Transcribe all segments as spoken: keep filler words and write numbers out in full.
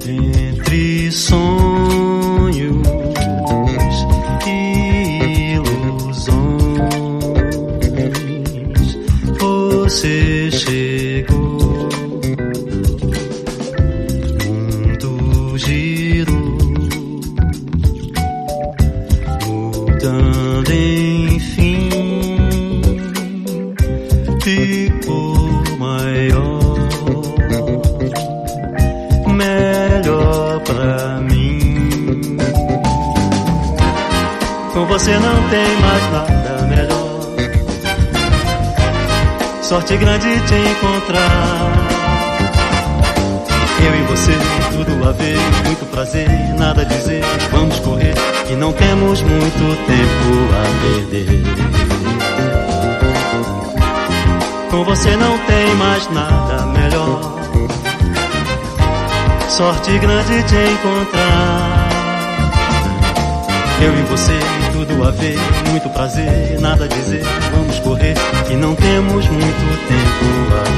Entre sonhos e ilusões, você chegou, mundo girou, mudando enfim, ficou maior, melhor pra mim. Com você não tem mais nada melhor, sorte grande te encontrar. Eu e você, tudo a ver, muito prazer, nada a dizer. Vamos correr, que não temos muito tempo a perder. Com você não tem mais nada melhor, sorte grande te encontrar. Eu e você, tudo a ver, muito prazer, nada a dizer. Vamos correr, que não temos muito tempo a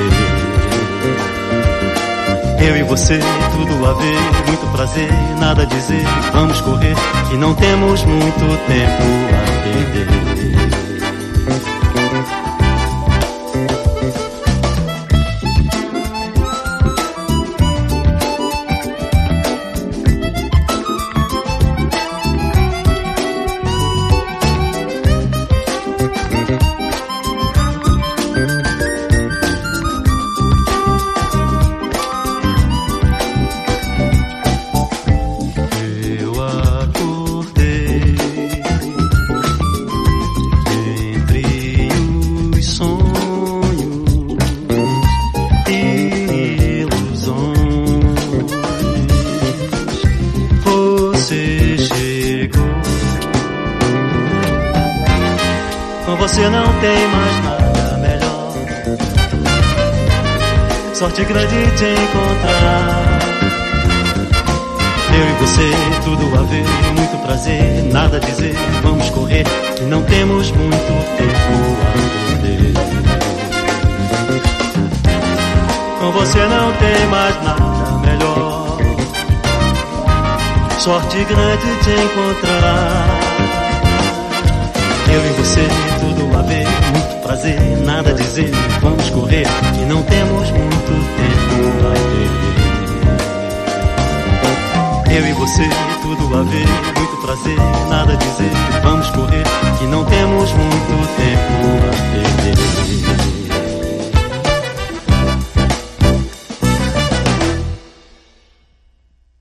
perder. Eu e você, tudo a ver, muito prazer, nada a dizer. Vamos correr, que não temos muito tempo a perder. Você não tem mais nada melhor, sorte grande te encontrar. Eu e você, tudo a ver, muito prazer, nada a dizer. Vamos correr, que não temos muito tempo a perder. Com você não tem mais nada melhor, sorte grande te encontrar. Eu e você, tudo a ver, muito prazer, nada a dizer. Vamos correr, que não temos muito tempo a perder. Eu e você, tudo a ver, muito prazer, nada a dizer. Vamos correr, que não temos muito tempo a perder.